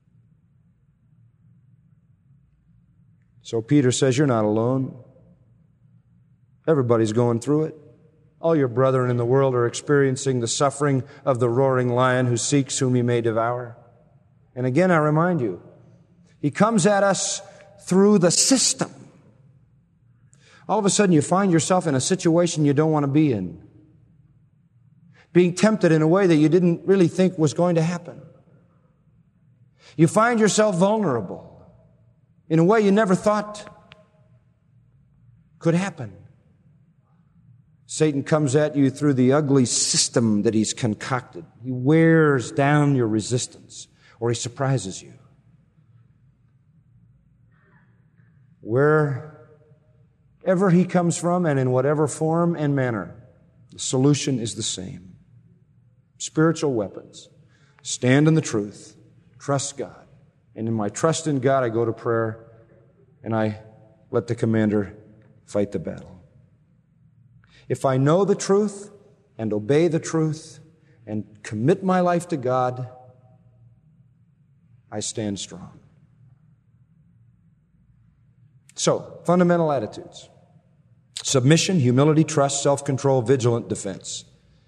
So Peter says, you're not alone. Everybody's going through it. All your brethren in the world are experiencing the suffering of the roaring lion who seeks whom he may devour. And again, I remind you, he comes at us through the system. All of a sudden, you find yourself in a situation you don't want to be in. Being tempted in a way that you didn't really think was going to happen. You find yourself vulnerable in a way you never thought could happen. Satan comes at you through the ugly system that he's concocted. He wears down your resistance, or he surprises you. Wherever he comes from and in whatever form and manner, the solution is the same. Spiritual weapons. Stand in the truth. Trust God. And in my trust in God, I go to prayer and I let the commander fight the battle. If I know the truth and obey the truth and commit my life to God, I stand strong. So, fundamental attitudes. Submission, humility, trust, self-control, vigilant defense.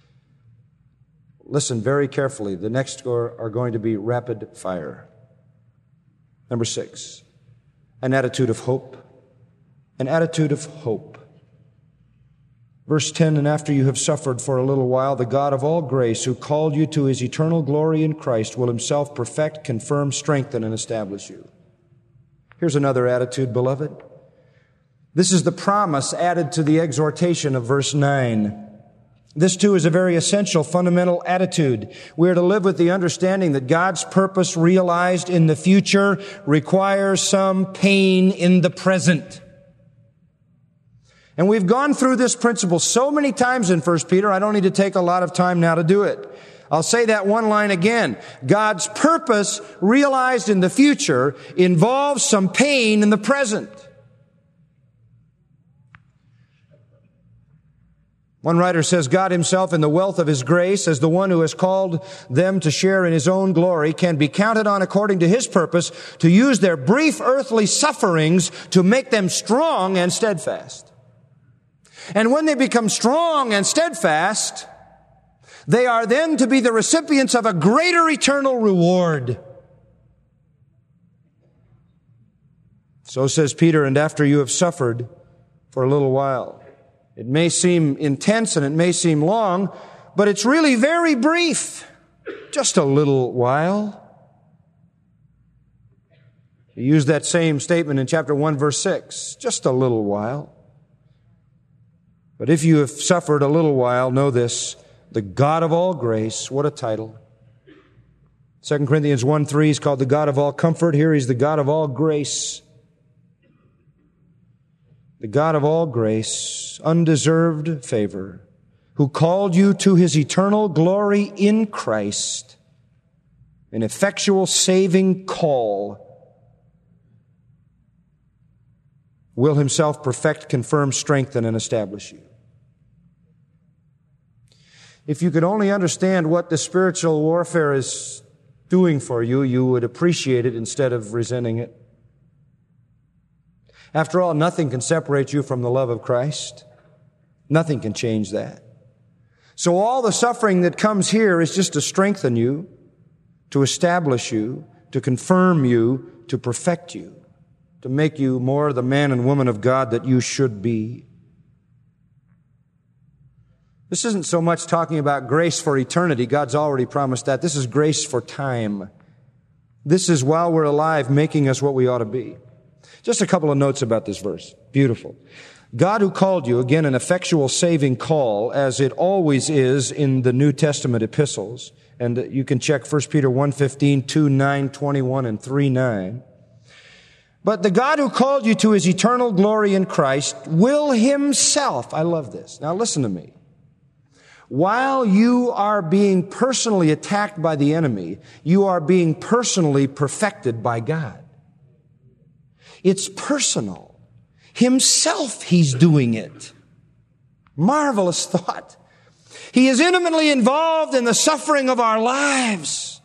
Listen very carefully. The next are going to be rapid fire. Number 6, an attitude of hope. An attitude of hope. Verse 10, and after you have suffered for a little while, the God of all grace, who called you to his eternal glory in Christ, will himself perfect, confirm, strengthen, and establish you. Here's another attitude, beloved. This is the promise added to the exhortation of verse 9. This, too, is a very essential, fundamental attitude. We are to live with the understanding that God's purpose realized in the future requires some pain in the present. And we've gone through this principle so many times in 1 Peter, I don't need to take a lot of time now to do it. I'll say that one line again. God's purpose realized in the future involves some pain in the present. One writer says, God himself in the wealth of his grace, as the one who has called them to share in his own glory, can be counted on according to his purpose to use their brief earthly sufferings to make them strong and steadfast. And when they become strong and steadfast, they are then to be the recipients of a greater eternal reward. So says Peter, and after you have suffered for a little while. It may seem intense and it may seem long, but it's really very brief. Just a little while. He used that same statement in chapter 1, verse 6. Just a little while. But if you have suffered a little while, know this, the God of all grace, what a title. 2 Corinthians 1:3 is called the God of all comfort. Here he's the God of all grace. The God of all grace, undeserved favor, who called you to his eternal glory in Christ, an effectual saving call, will himself perfect, confirm, strengthen, and establish you. If you could only understand what the spiritual warfare is doing for you, you would appreciate it instead of resenting it. After all, nothing can separate you from the love of Christ. Nothing can change that. So all the suffering that comes here is just to strengthen you, to establish you, to confirm you, to perfect you, to make you more the man and woman of God that you should be. This isn't so much talking about grace for eternity. God's already promised that. This is grace for time. This is while we're alive making us what we ought to be. Just a couple of notes about this verse. Beautiful. God who called you, again, an effectual saving call, as it always is in the New Testament epistles. And you can check 1 Peter 1:15, 2:9, 21, and 3:9. But the God who called you to His eternal glory in Christ will Himself, I love this. Now listen to me. While you are being personally attacked by the enemy, you are being personally perfected by God. It's personal. Himself He's doing it. Marvelous thought. He is intimately involved in the suffering of our lives.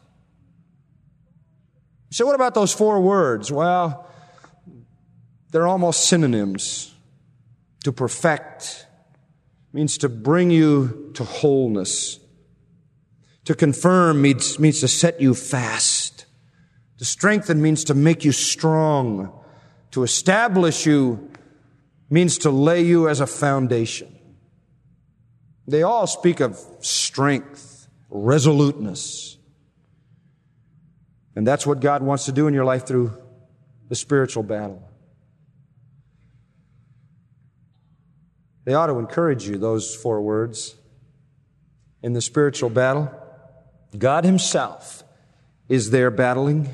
So what about those 4 words? Well, they're almost synonyms. To perfect means to bring you to wholeness. To confirm means to set you fast. To strengthen means to make you strong. To establish you means to lay you as a foundation. They all speak of strength, resoluteness. And that's what God wants to do in your life through the spiritual battle. They ought to encourage you, those 4 words. In the spiritual battle, God Himself is there battling.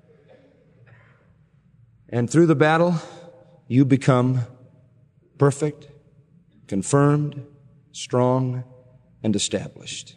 And through the battle, you become perfect, confirmed, strong, and established.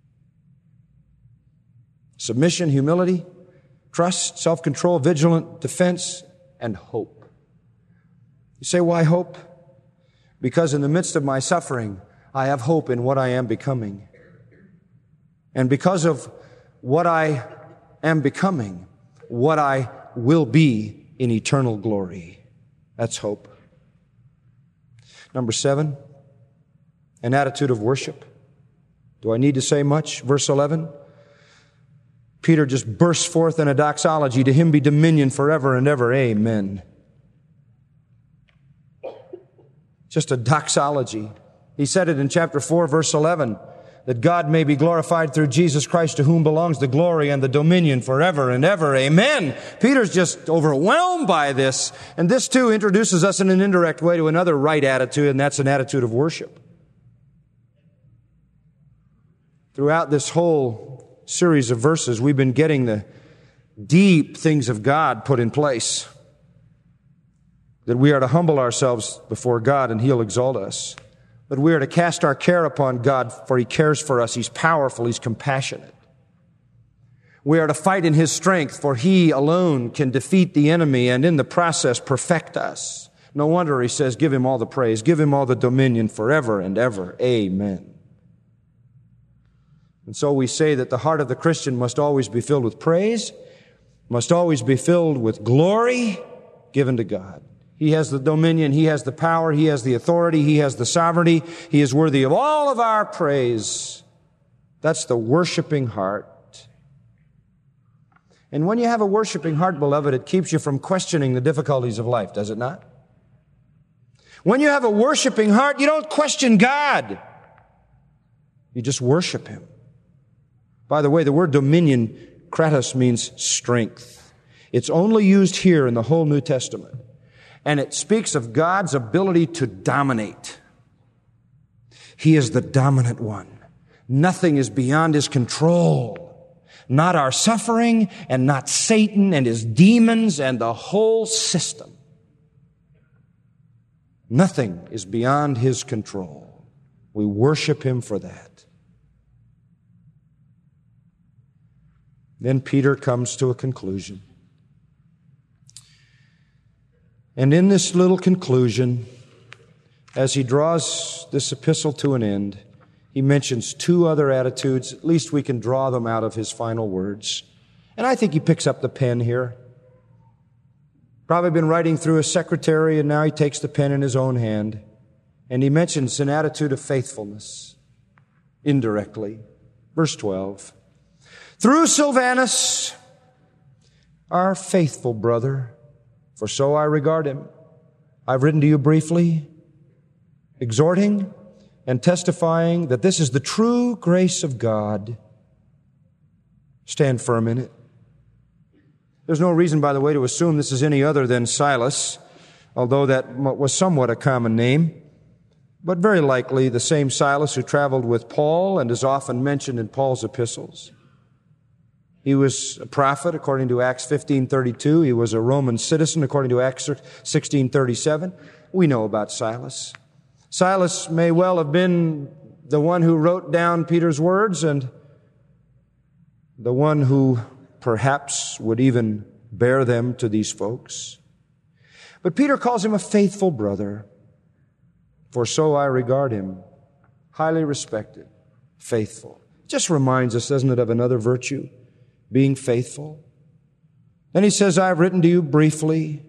Submission, humility, trust, self-control, vigilant defense, and hope. You say, why hope? Because in the midst of my suffering, I have hope in what I am becoming. And because of what I am becoming, what I will be in eternal glory. That's hope. Number 7, an attitude of worship. Do I need to say much? Verse 11. Peter just bursts forth in a doxology. To Him be dominion forever and ever. Amen. Just a doxology. He said it in chapter 4, verse 11, that God may be glorified through Jesus Christ, to whom belongs the glory and the dominion forever and ever. Amen. Peter's just overwhelmed by this. And this too introduces us in an indirect way to another right attitude, and that's an attitude of worship. Throughout this whole series of verses, we've been getting the deep things of God put in place. That we are to humble ourselves before God and He'll exalt us. That we are to cast our care upon God, for He cares for us. He's powerful. He's compassionate. We are to fight in His strength, for He alone can defeat the enemy and in the process perfect us. No wonder He says, give Him all the praise, give Him all the dominion forever and ever. Amen. And so we say that the heart of the Christian must always be filled with praise, must always be filled with glory given to God. He has the dominion, He has the power, He has the authority, He has the sovereignty. He is worthy of all of our praise. That's the worshiping heart. And when you have a worshiping heart, beloved, it keeps you from questioning the difficulties of life, does it not? When you have a worshiping heart, you don't question God. You just worship Him. By the way, the word dominion, kratos, means strength. It's only used here in the whole New Testament. And it speaks of God's ability to dominate. He is the dominant one. Nothing is beyond His control. Not our suffering, and not Satan and his demons and the whole system. Nothing is beyond His control. We worship Him for that. Then Peter comes to a conclusion. And in this little conclusion, as he draws this epistle to an end, he mentions 2 other attitudes. At least we can draw them out of his final words. And I think he picks up the pen here. Probably been writing through a secretary, and now he takes the pen in his own hand. And he mentions an attitude of faithfulness, indirectly. Verse 12. Through Silvanus, our faithful brother, for so I regard him. I've written to you briefly, exhorting and testifying that this is the true grace of God. Stand firm in it. There's no reason, by the way, to assume this is any other than Silas, although that was somewhat a common name, but very likely the same Silas who traveled with Paul and is often mentioned in Paul's epistles. He was a prophet, according to Acts 15:32. He was a Roman citizen, according to Acts 16:37. We know about Silas. Silas may well have been the one who wrote down Peter's words and the one who perhaps would even bear them to these folks. But Peter calls him a faithful brother, for so I regard him, highly respected, faithful. Just reminds us, doesn't it, of another virtue, being faithful. Then he says, I've written to you briefly.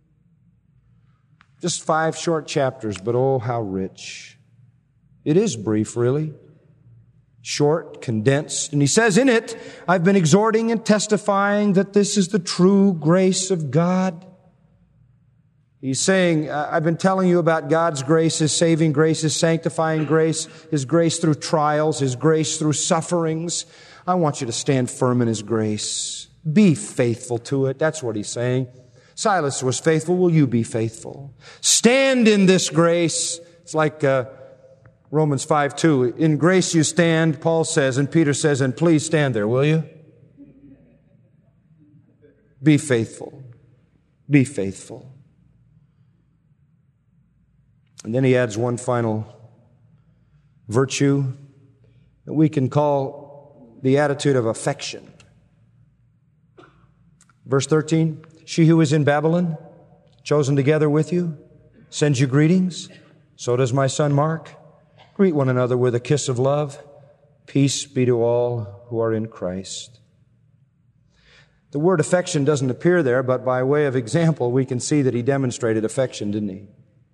Just 5 short chapters, but oh, how rich. It is brief, really. Short, condensed. And he says in it, I've been exhorting and testifying that this is the true grace of God. He's saying, I've been telling you about God's grace, His saving grace, His sanctifying grace, His grace through trials, His grace through sufferings. I want you to stand firm in His grace. Be faithful to it. That's what he's saying. Silas was faithful. Will you be faithful? Stand in this grace. It's like Romans 5:2. In grace you stand, Paul says, and Peter says, and please stand there, will you? Be faithful. Be faithful. And then he adds one final virtue that we can call the attitude of affection. Verse 13, she who is in Babylon, chosen together with you, sends you greetings. So does my son Mark. Greet one another with a kiss of love. Peace be to all who are in Christ. The word affection doesn't appear there, but by way of example, we can see that he demonstrated affection, didn't he?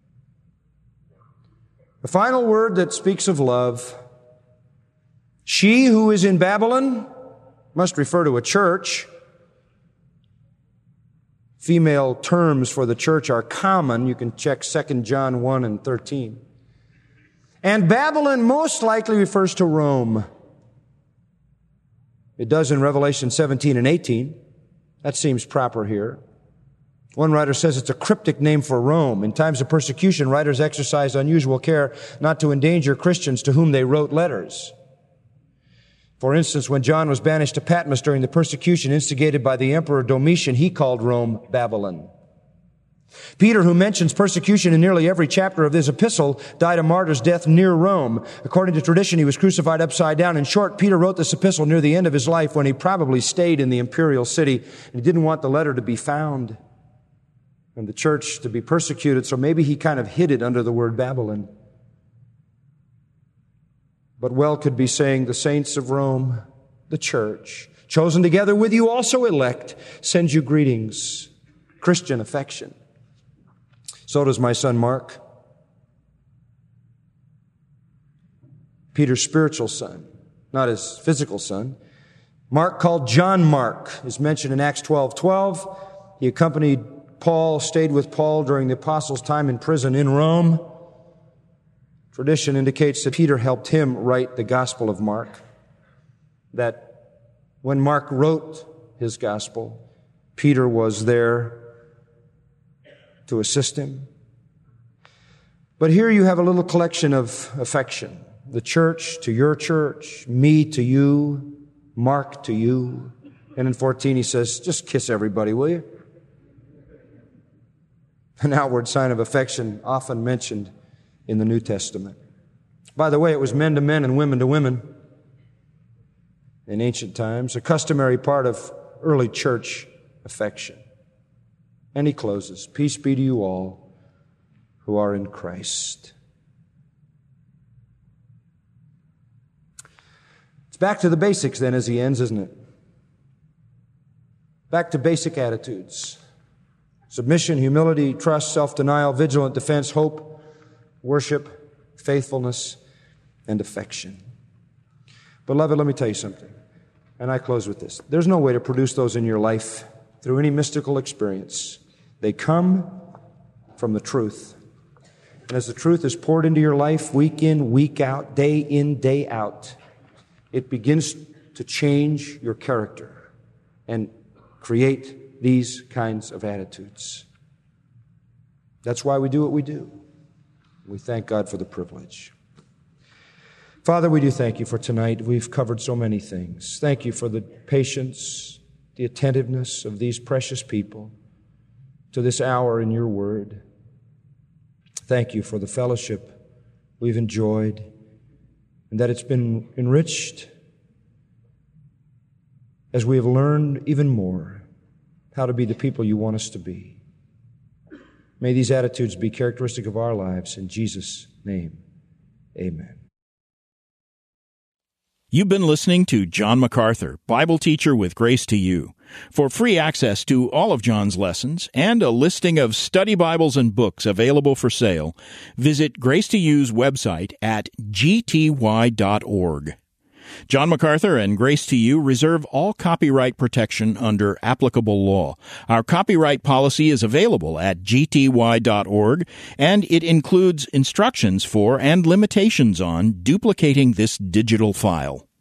The final word that speaks of love, she who is in Babylon, must refer to a church. Female terms for the church are common. You can check 2 John 1 and 13. And Babylon most likely refers to Rome. It does in Revelation 17 and 18. That seems proper here. One writer says it's a cryptic name for Rome. In times of persecution, writers exercised unusual care not to endanger Christians to whom they wrote letters. For instance, when John was banished to Patmos during the persecution instigated by the Emperor Domitian, he called Rome Babylon. Peter, who mentions persecution in nearly every chapter of his epistle, died a martyr's death near Rome. According to tradition, he was crucified upside down. In short, Peter wrote this epistle near the end of his life when he probably stayed in the imperial city, and he didn't want the letter to be found and the church to be persecuted, so maybe he kind of hid it under the word Babylon. But well could be saying the saints of Rome, the church, chosen together with you, also elect, sends you greetings, Christian affection. So does my son Mark, Peter's spiritual son, not his physical son. Mark, called John Mark, is mentioned in Acts 12:12. He accompanied Paul, stayed with Paul during the apostles' time in prison in Rome. Tradition indicates that Peter helped him write the Gospel of Mark, that when Mark wrote his Gospel, Peter was there to assist him. But here you have a little collection of affection. The church to your church, me to you, Mark to you. And in 14 he says, just kiss everybody, will you? An outward sign of affection often mentioned in the New Testament. By the way, it was men to men and women to women in ancient times, a customary part of early church affection. And he closes, peace be to you all who are in Christ. It's back to the basics then as he ends, isn't it? Back to basic attitudes. Submission, humility, trust, self-denial, vigilant defense, hope, worship, faithfulness, and affection. Beloved, let me tell you something, and I close with this. There's no way to produce those in your life through any mystical experience. They come from the truth. And as the truth is poured into your life week in, week out, day in, day out, it begins to change your character and create these kinds of attitudes. That's why we do what we do. We thank God for the privilege. Father, we do thank you for tonight. We've covered so many things. Thank you for the patience, the attentiveness of these precious people to this hour in your word. Thank you for the fellowship we've enjoyed and that it's been enriched as we have learned even more how to be the people you want us to be. May these attitudes be characteristic of our lives. In Jesus' name, amen. You've been listening to John MacArthur, Bible teacher with Grace to You. For free access to all of John's lessons and a listing of study Bibles and books available for sale, visit Grace to You's website at gty.org. John MacArthur and Grace to You reserve all copyright protection under applicable law. Our copyright policy is available at gty.org, and it includes instructions for and limitations on duplicating this digital file.